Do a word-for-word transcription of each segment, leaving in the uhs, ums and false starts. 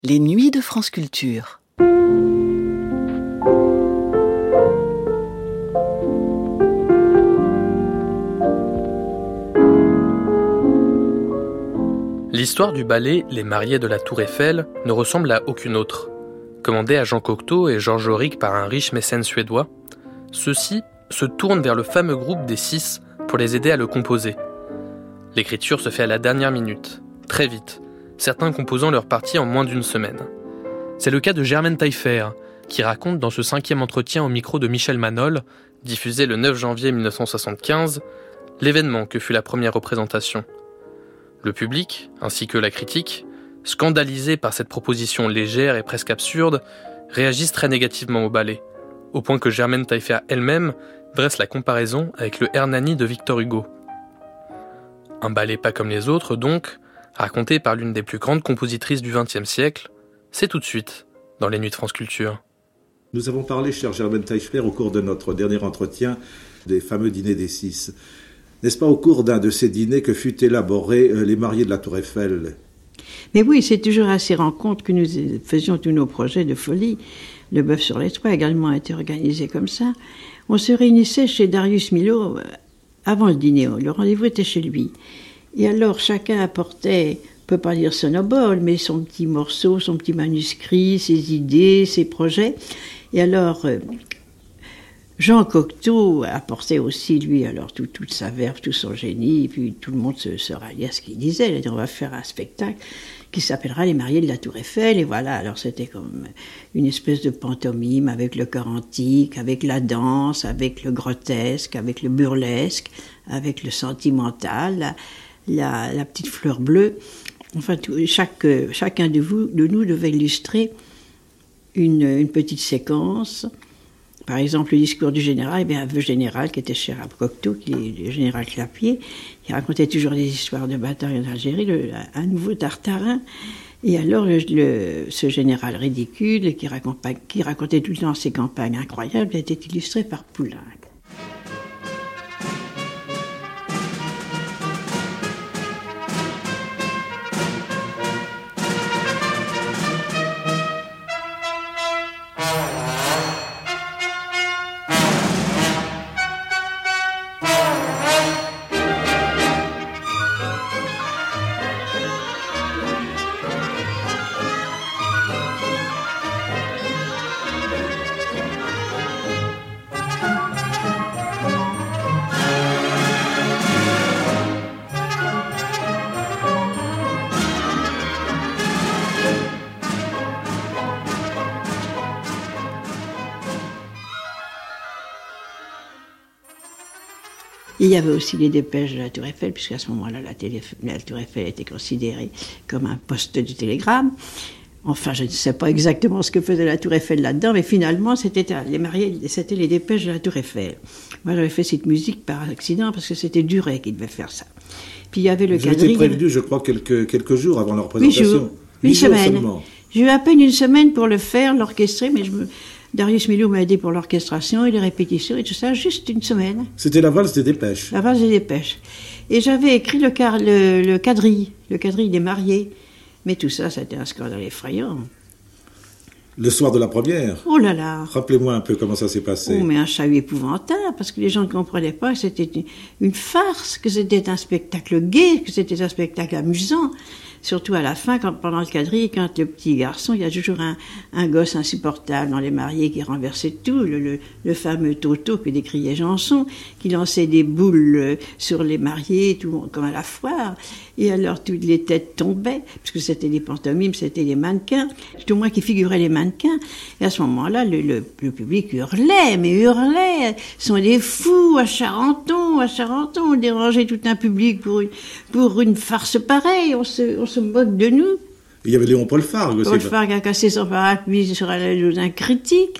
Les nuits de France Culture. L'histoire du ballet Les Mariés de la Tour Eiffel ne ressemble à aucune autre. Commandé à Jean Cocteau et Georges Auric par un riche mécène suédois, ceux-ci se tournent vers le fameux groupe des Six pour les aider à le composer. L'écriture se fait à la dernière minute, très vite, certains composant leur partie en moins d'une semaine. C'est le cas de Germaine Taillefer, qui raconte dans ce cinquième entretien au micro de Michel Manol, diffusé le neuf janvier mille neuf cent soixante-quinze, l'événement que fut la première représentation. Le public, ainsi que la critique, scandalisés par cette proposition légère et presque absurde, réagissent très négativement au ballet, au point que Germaine Taillefer elle-même dresse la comparaison avec le Hernani de Victor Hugo. Un ballet pas comme les autres, donc, raconté par l'une des plus grandes compositrices du vingtième siècle, c'est tout de suite dans les Nuits de France Culture. Nous avons parlé, chère Germaine Taillefer, au cours de notre dernier entretien, des fameux dîners des Six. N'est-ce pas au cours d'un de ces dîners que fut élaboré euh, Les Mariés de la Tour Eiffel ? Mais oui, c'est toujours à ces rencontres que nous faisions tous nos projets de folie. Le Bœuf sur les Toits a également été organisé comme ça. On se réunissait chez Darius Milhaud avant le dîner. Le rendez-vous était chez lui. Et alors, chacun apportait, on ne peut pas dire son obol, mais son petit morceau, son petit manuscrit, ses idées, ses projets. Et alors, euh, Jean Cocteau apportait aussi, lui, alors tout, toute sa verve, tout son génie, et puis tout le monde se, se ralliait à ce qu'il disait. Il a dit, on va faire un spectacle qui s'appellera Les Mariés de la Tour Eiffel, et voilà, alors c'était comme une espèce de pantomime avec le chœur antique, avec la danse, avec le grotesque, avec le burlesque, avec le sentimental, la, la, la petite fleur bleue. Enfin, tout, chaque, chacun de, vous, de nous devait illustrer une, une petite séquence. Par exemple, le discours du général, eh bien, un vœu général qui était cher à Cocteau, qui est le général Clapier, qui racontait toujours des histoires de batailles en Algérie, le, un nouveau Tartarin. Et alors, le, le, ce général ridicule, qui, qui racontait tout le temps ses campagnes incroyables, était illustré par Poulenc. Il y avait aussi les dépêches de la Tour Eiffel, puisqu'à ce moment-là, la, télé, la Tour Eiffel était considérée comme un poste du télégramme. Enfin, je ne sais pas exactement ce que faisait la Tour Eiffel là-dedans, mais finalement, c'était les mariés, c'était les dépêches de la Tour Eiffel. Moi, j'avais fait cette musique par accident, parce que c'était Duret qui devait faire ça. Puis il y avait le quadrille. J'ai été prévenu, je crois, quelques, quelques jours avant la représentation. Huit jours, une semaine. Seulement. J'ai eu à peine une semaine pour le faire, l'orchestrer, mais je me... Darius Milhaud m'a aidé pour l'orchestration et les répétitions et tout ça, juste une semaine. C'était la valse des dépêches. La valse des dépêches. Et j'avais écrit le, car, le, le quadrille, le quadrille des mariés. Mais tout ça, c'était un scandale effrayant. Le soir de la première ? Oh là là ! Rappelez-moi un peu comment ça s'est passé. Oh, mais un chahut épouvantable, parce que les gens ne comprenaient pas que c'était une farce, que c'était un spectacle gai, que c'était un spectacle amusant. Surtout à la fin, quand, pendant le quadrille, quand le petit garçon, il y a toujours un, un gosse insupportable dans les mariés qui renversait tout, le, le, le fameux Toto que décriait Janson, qui lançait des boules sur les mariés, tout, comme à la foire. Et alors, toutes les têtes tombaient, parce que c'était des pantomimes, c'était des mannequins, tout moins qui figuraient les mannequins. Et à ce moment-là, le, le, le public hurlait, mais hurlait. Ce sont des fous à Charenton, à Charenton, on dérangeait tout un public pour une, pour une farce pareille. On se, on se moque de nous. Il y avait Léon Paul Fargue aussi. Paul Fargue a cassé son parapluie sur la d'un critique.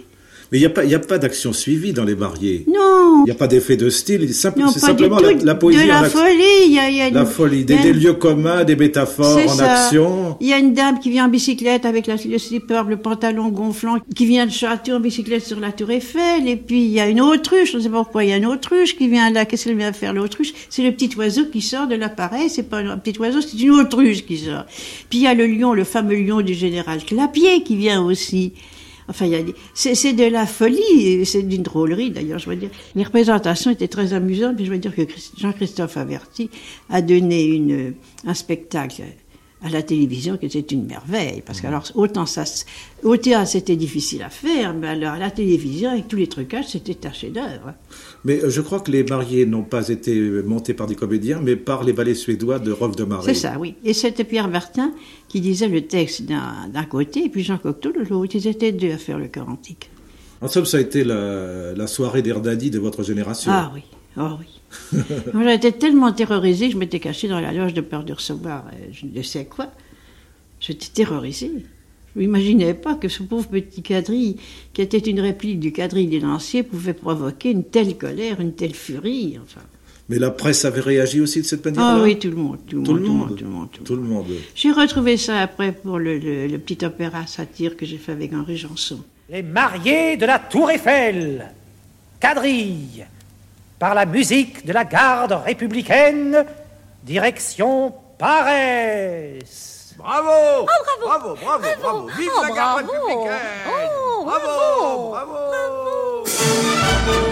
Mais il n'y a pas, il y a pas d'action suivie dans Les Mariés. Non. Il n'y a pas d'effet de style. C'est, Non, c'est pas simplement du tout. la, la poésie. De la en action. folie. Il y a, il y a La une, folie. Des, il y a- des lieux communs, des métaphores C'est en ça. action. Il y a une dame qui vient en bicyclette avec la, le slipper, le pantalon gonflant, qui vient de Château en bicyclette sur la Tour Eiffel. Et puis, il y a une autruche. Je ne sais pas pourquoi il y a une autruche qui vient là. Qu'est-ce qu'elle vient faire, l'autruche? C'est le petit oiseau qui sort de l'appareil. C'est pas un petit oiseau, c'est une autruche qui sort. Puis, il y a le lion, le fameux lion du général Clapier qui vient aussi. Enfin, il y a des... c'est, c'est de la folie, c'est d'une drôlerie d'ailleurs, je veux dire. Les représentations étaient très amusantes, puis je veux dire que Christ- Jean-Christophe Averty a donné une, un spectacle à la télévision qui était une merveille, parce que alors autant ça, au théâtre c'était difficile à faire, mais alors à la télévision avec tous les trucages c'était un chef-d'œuvre. Mais euh, je crois que Les Mariés n'ont pas été montés par des comédiens, mais par les ballets suédois de Rolf de Maré. C'est ça, oui. Et c'était Pierre Bertin qui disait le texte d'un, d'un côté, et puis Jean Cocteau de l'autre. Ils étaient deux à faire le chœur antique. En somme, ça a été la, la soirée d'Hernani de votre génération. Ah oui, oh oui. Moi, j'étais tellement terrorisée que je m'étais cachée dans la loge de peur de recevoir euh, je ne sais quoi. J'étais terrorisée. Je n'imaginais pas que ce pauvre petit quadrille, qui était une réplique du quadrille des Lanciers, pouvait provoquer une telle colère, une telle furie. Enfin. Mais la presse avait réagi aussi de cette manière-là. Ah oui, tout le monde, tout le Tout monde, le tout le monde. monde, tout le monde. Tout le monde. J'ai retrouvé ça après pour le, le, le petit opéra satire que j'ai fait avec Henri Janson. Les Mariés de la Tour Eiffel, quadrille, par la musique de la garde républicaine, direction Paresse. Bravo, Oh, bravo. bravo, bravo, bravo, bravo. Vive Oh, la garde bravo. républicaine. Oh, bravo, bravo. bravo.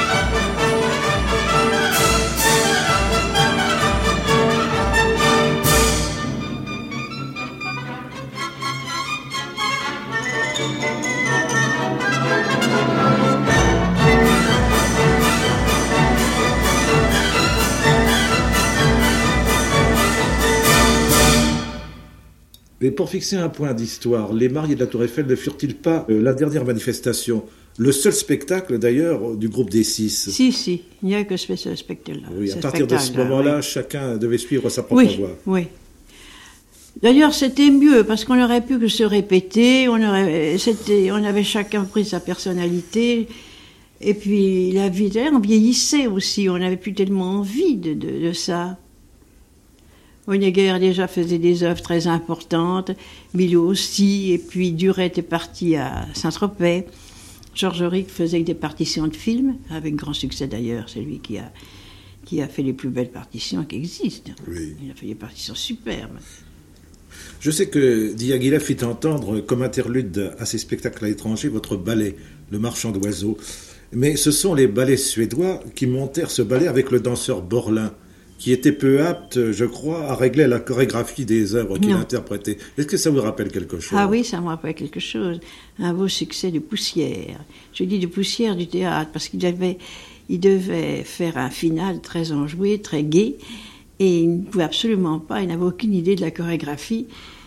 Mais pour fixer un point d'histoire, les Mariés de la Tour Eiffel ne furent-ils pas euh, la dernière manifestation, le seul spectacle d'ailleurs du groupe des Six? Si, si, il n'y a que ce, ce spectacle-là. Oui, à ce partir de ce spectacle-là, moment-là, oui. chacun devait suivre sa propre Oui, voie. oui. D'ailleurs, c'était mieux, parce qu'on aurait pu que se répéter, on, aurait, c'était, on avait chacun pris sa personnalité, et puis la vie, on vieillissait aussi, on n'avait plus tellement envie de, de, de ça. Honegger déjà faisait des œuvres très importantes, Milot aussi, et puis Duret est parti à Saint-Tropez. Georges Auric faisait des partitions de films, avec grand succès d'ailleurs, c'est lui qui a, qui a fait les plus belles partitions qui existent. Oui. Il a fait des partitions superbes. Je sais que Diaghilev fit entendre comme interlude à ses spectacles à l'étranger votre ballet, Le Marchand d'oiseaux. Mais ce sont les ballets suédois qui montèrent ce ballet avec le danseur Borlin, qui était peu apte, je crois, à régler la chorégraphie des œuvres qu'il Non. interprétait. Est-ce que ça vous rappelle quelque chose? Ah oui, ça me rappelle quelque chose. Un beau succès de Poussière. Je dis de Poussière du théâtre, parce qu'il devait, il devait faire un final très enjoué, très gai, et il ne pouvait absolument pas, il n'avait aucune idée de la chorégraphie.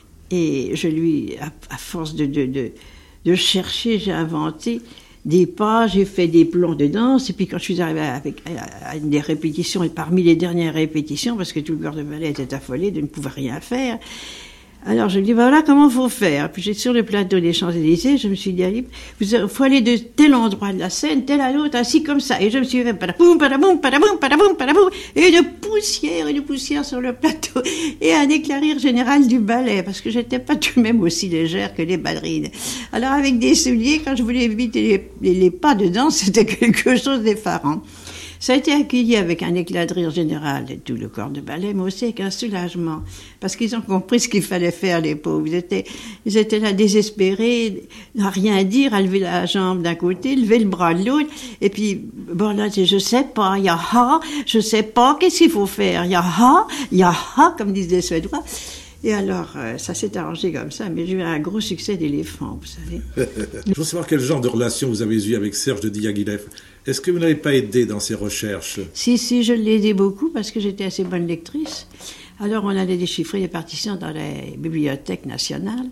Et je lui, à, à force de, de, de, de chercher, j'ai inventé des pas, j'ai fait des plans de danse, et puis quand je suis arrivée avec, à, à une des répétitions, et parmi les dernières répétitions, parce que tout le corps de ballet était affolé de ne pouvoir rien faire, alors je lui dis, ben voilà comment il faut faire. Puis j'étais sur le plateau des Champs-Élysées, je me suis dit, allez, il faut aller de tel endroit de la scène, tel à l'autre, ainsi comme ça. Et je me suis fait padaboum, padaboum, padaboum, padaboum, padaboum, et de poussière, et de poussière sur le plateau, et un éclat rire général du ballet, parce que j'étais pas tout de même aussi légère que les ballerines. Alors avec des souliers, quand je voulais éviter les, les, les pas de danse, c'était quelque chose d'effarant. Ça a été accueilli avec un éclat de rire général de tout le corps de ballet, mais aussi avec un soulagement, parce qu'ils ont compris ce qu'il fallait faire, les pauvres. Ils étaient, ils étaient là désespérés, à rien dire, à lever la jambe d'un côté, lever le bras de l'autre, et puis, bon là, je sais pas, il y a ha, je sais pas, qu'est-ce qu'il faut faire? Il y a ha, il y a ha, comme disent les Suédois. Et alors, euh, ça s'est arrangé comme ça, mais j'ai eu un gros succès d'éléphant, vous savez. Je veux savoir quel genre de relation vous avez eu avec Serge de Diaghilev. Est-ce que vous n'avez pas aidé dans ses recherches? Si, si, je l'ai aidé beaucoup parce que j'étais assez bonne lectrice. Alors, on allait déchiffrer les partitions dans les bibliothèques nationales.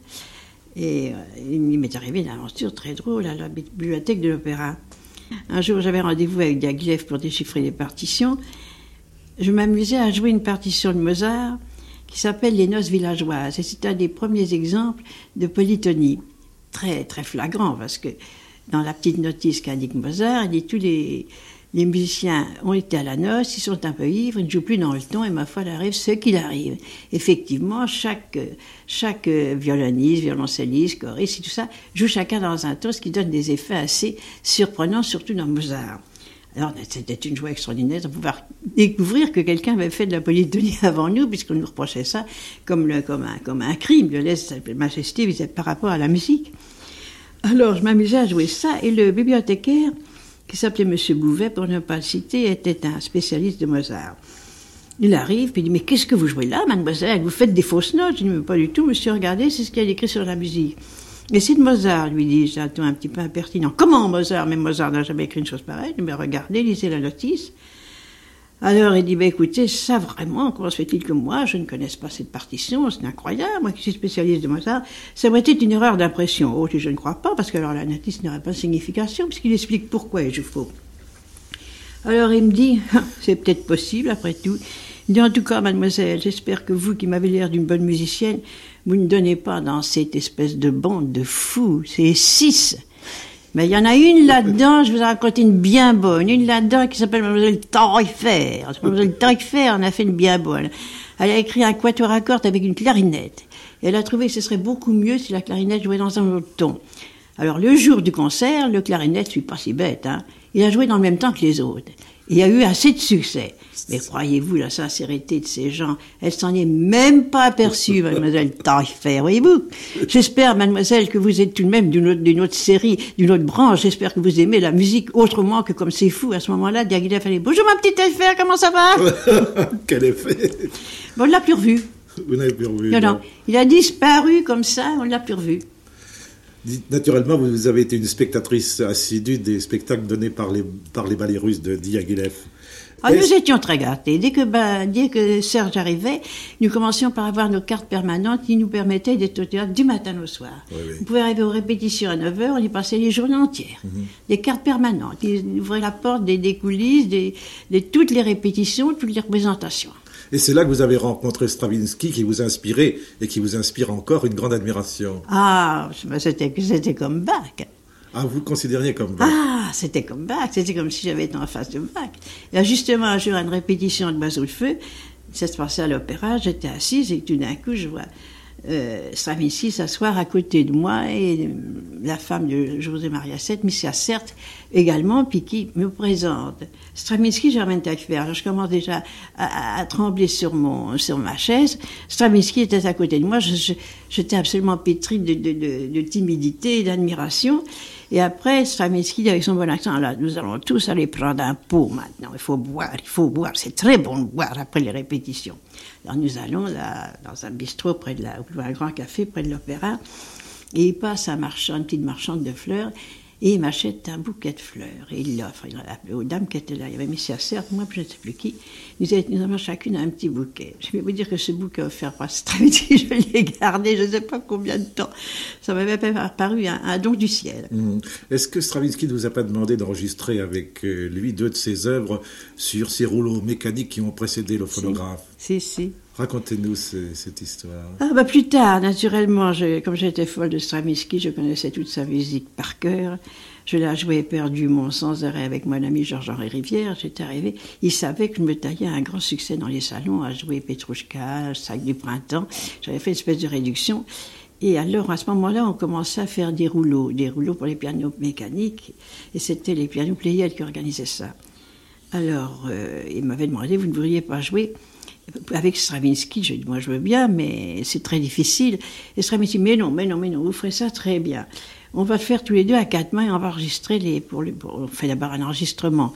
Et euh, il m'est arrivé une aventure très drôle à la bibliothèque de l'Opéra. Un jour, j'avais rendez-vous avec Diaghilev pour déchiffrer les partitions. Je m'amusais à jouer une partition de Mozart qui s'appelle Les Noces villageoises. Et c'est un des premiers exemples de polytonie. Très, très flagrant parce que dans la petite notice qu'indique Mozart, il dit tous les, les musiciens ont été à la noce, ils sont un peu ivres, ils ne jouent plus dans le ton, et ma foi, il arrive ce qu'il arrive. Effectivement, chaque, chaque violoniste, violoncelliste, choriste et tout ça, joue chacun dans un ton, ce qui donne des effets assez surprenants, surtout dans Mozart. Alors, c'était une joie extraordinaire de pouvoir découvrir que quelqu'un avait fait de la polytonie avant nous, puisqu'on nous reprochait ça comme, le, comme, un, comme un crime, le lèse-majesté par rapport à la musique. Alors, je m'amusais à jouer ça, et le bibliothécaire, qui s'appelait M. Bouvet, pour ne pas le citer, était un spécialiste de Mozart. Il arrive, puis il dit « Mais qu'est-ce que vous jouez là, mademoiselle? Vous faites des fausses notes ?» Je dis « Mais pas du tout, monsieur, regardez, c'est ce qu'il y a écrit sur la musique. » Mais c'est de Mozart, lui dis-je, un ton un petit peu impertinent. « Comment Mozart? Mais Mozart n'a jamais écrit une chose pareille. » Mais regardez, lisez la notice. Alors il dit, bah, écoutez, ça vraiment, comment se fait-il que moi, je ne connaisse pas cette partition, c'est incroyable, moi qui suis spécialiste de Mozart, ça aurait été une erreur d'impression. Oh, je ne crois pas, parce que alors la notice n'aurait pas de signification, puisqu'il explique pourquoi il joue faux. Alors il me dit, c'est peut-être possible, après tout. Il dit, en tout cas, mademoiselle, j'espère que vous, qui m'avez l'air d'une bonne musicienne, vous ne donnez pas dans cette espèce de bande de fous, c'est six. Mais il y en a une là-dedans, je vous ai raconté une bien bonne, une là-dedans qui s'appelle Mademoiselle Taillefer. Mademoiselle Taillefer en a fait une bien bonne. Elle a écrit un quatuor à cordes avec une clarinette. Et elle a trouvé que ce serait beaucoup mieux si la clarinette jouait dans un autre ton. Alors le jour du concert, le clarinette, je suis pas si bête, hein, il a joué dans le même temps que les autres. Il y a eu assez de succès. Mais croyez-vous, la sincérité de ces gens, elle s'en est même pas aperçue, mademoiselle Taillefer, voyez-vous. J'espère, mademoiselle, que vous êtes tout de même d'une autre, d'une autre série, d'une autre branche. J'espère que vous aimez la musique autrement que comme c'est fou. À ce moment-là, Diaghilev a fait « Bonjour ma petite Taillefer, comment ça va ?» Quel effet! Bon, on ne l'a plus revu. Vous n'avez plus revu. Non, non. Il a disparu comme ça, on ne l'a plus revu. Naturellement, vous avez été une spectatrice assidue des spectacles donnés par les, par les ballets russes de Diaghilev. Ah, nous étions très gâtés. Dès que, ben, dès que Serge arrivait, nous commencions par avoir nos cartes permanentes qui nous permettaient d'être au théâtre du matin au soir. Oui, oui. On pouvait arriver aux répétitions à neuf heures, on y passait les journées entières. Mm-hmm. Des cartes permanentes. Ils ouvraient la porte des, des coulisses, des, de toutes les répétitions, toutes les représentations. Et c'est là que vous avez rencontré Stravinsky, qui vous inspirait et qui vous inspire encore une grande admiration. Ah, c'était, c'était comme Bach. Ah, vous le considériez comme Bach? Ah, c'était comme Bach, c'était comme si j'avais été en face de Bach. Et là, justement, un jour, à une répétition de Oiseau de feu, ça se passait à l'opéra, j'étais assise et tout d'un coup, je vois euh, Stravinsky s'asseoir à côté de moi et la femme de José Maria Sette, Missia Serte, également, puis qui me présente. Stravinsky, Germaine Taillefer. Alors, je commence déjà à, à, à trembler sur, mon, sur ma chaise. Stravinsky était à côté de moi. Je, je, j'étais absolument pétrie de, de, de, de timidité et d'admiration. Et après, Stravinsky, avec son bon accent, là, nous allons tous aller prendre un pot maintenant. Il faut boire, il faut boire. C'est très bon de boire après les répétitions. Alors, nous allons là, dans un bistrot près de la, ou un grand café près de l'opéra. Et il passe un marchand, une petite marchande de fleurs. Et il m'achète un bouquet de fleurs. Et il l'offre. Il l'a appelé aux dames qui étaient là. Il y avait Missia Serte, moi, puis je ne sais plus qui. Nous, nous avons chacune un petit bouquet. Je vais vous dire que ce bouquet offert par Stravinsky, je l'ai gardé, je ne sais pas combien de temps. Ça m'avait paru un, un don du ciel. Mmh. Est-ce que Stravinsky ne vous a pas demandé d'enregistrer avec lui deux de ses œuvres sur ces rouleaux mécaniques qui ont précédé le phonographe? Si, si. si. Racontez-nous ce, cette histoire. Ah bah plus tard, naturellement, je, comme j'étais folle de Stravinsky, je connaissais toute sa musique par cœur. Je la jouais éperdument sans arrêt avec mon ami Georges-Henri Rivière. J'étais arrivée, il savait que je me taillais un grand succès dans les salons à jouer Petrouchka, Sac du printemps. J'avais fait une espèce de réduction. Et alors, à ce moment-là, on commençait à faire des rouleaux, des rouleaux pour les pianos mécaniques. Et c'était les pianos Pleyel qui organisaient ça. Alors, euh, il m'avait demandé, vous ne voudriez pas jouer avec Stravinsky? J'ai dit, moi je veux bien, mais c'est très difficile. Et Stravinsky, mais non, mais non, mais non, vous ferez ça très bien. On va le faire tous les deux à quatre mains et on va enregistrer les. Pour le, pour, on fait d'abord un enregistrement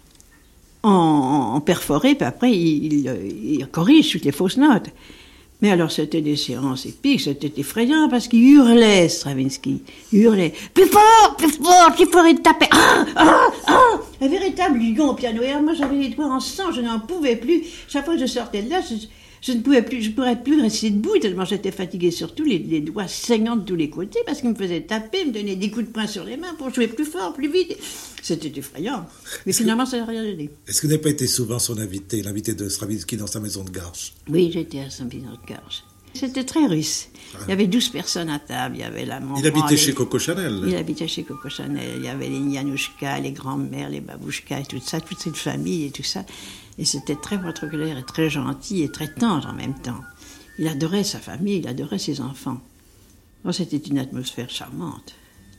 en, en, en perforé, puis après il, il, il corrige toutes les fausses notes. Mais alors c'était des séances épiques, c'était effrayant parce qu'il hurlait, Stravinsky. Il hurlait plus fort, plus fort, plus fort, il tapait. Ah, ah, ah, un véritable lion au piano. Et alors moi j'avais les doigts en sang, je n'en pouvais plus. Chaque fois que je sortais de là, je, je ne pouvais plus, je pourrais plus rester debout tellement j'étais fatiguée. Surtout les, les doigts saignants de tous les côtés parce qu'il me faisait taper, me donnait des coups de poing sur les mains pour jouer plus fort, plus vite. C'était effrayant. Mais Est-ce finalement, que, ça n'a rien donné. Est-ce que vous n'avez pas été souvent son invité, l'invité de Stravinsky dans sa maison de Garches? Oui, j'étais à sa maison de Garches. C'était très riche. Il y avait douze personnes à table. Il y avait la maman. Il habitait les... chez Coco Chanel. Il habitait chez Coco Chanel. Il y avait les Nianouchka, les grands-mères, les babouchkas et tout ça, toute cette famille et tout ça. Et c'était très protocolaire et très gentil et très tendre en même temps. Il adorait sa famille, il adorait ses enfants. Oh, c'était une atmosphère charmante.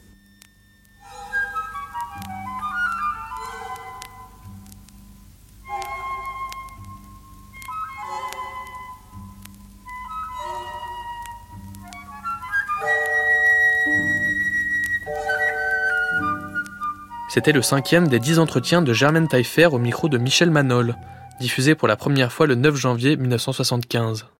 C'était le cinquième des dix entretiens de Germaine Taillefer au micro de Michel Manol, diffusé pour la première fois le neuf janvier mille neuf cent soixante-quinze.